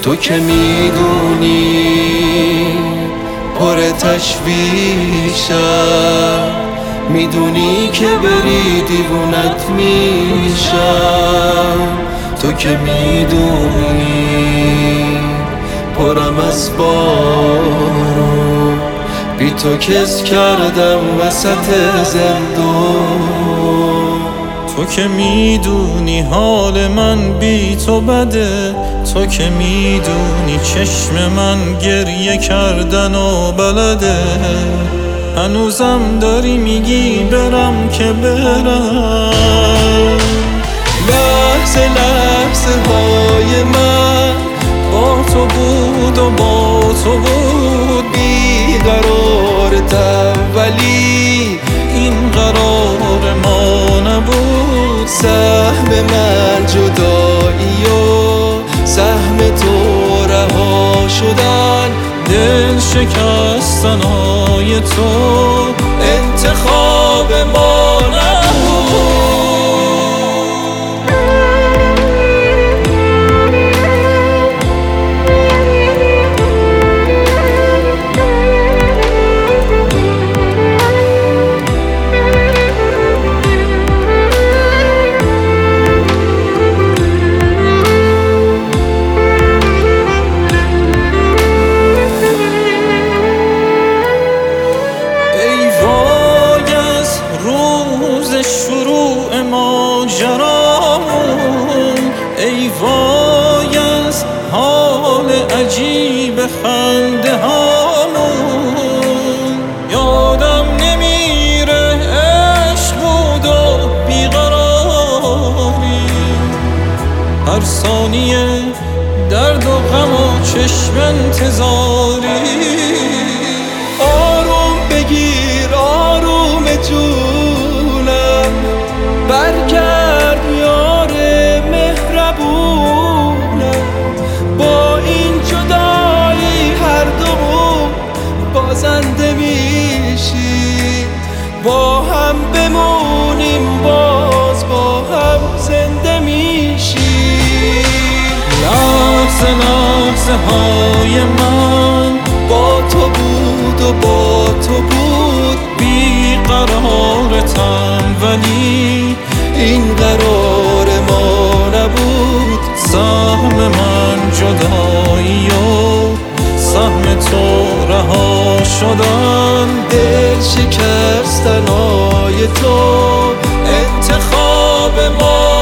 تو که میدونی پر تشویشم، میدونی که بری دیوونت میشم. تو که میدونی پرم از بارون، بی تو کس کردم وسط زندون. تو که میدونی حال من بی تو بده، تو که میدونی چشم من گریه کردن و بلده. هنوزم داری میگی برم که برم. لحظه لحظه های من با تو بود و با تو بود، بیقرارت اولی این قرار ما نبود. سهم من جدایی و سهم تو رها شدن، دل شکستنای تو انتخاب ما نبود. شروع ماجرامون، ای وای از حال عجیب خنده هامون. یادم نمیره عشق بود و بیقراری، هر ثانیه درد و غم و چشم انتظاری. آروم بگیر آروم جونم، برگرد یار مهربونم. با این جدایی هر دومون بازنده میشیم، با هم بمونیم باز با هم زنده میشیم. لحظه لحظه های من با تو بود و با تو بود، بیقرارتم ولی این قرار ما نبود. سهم من جدایی و سهم تو رها شدن، دل شکستنای تو انتخاب ما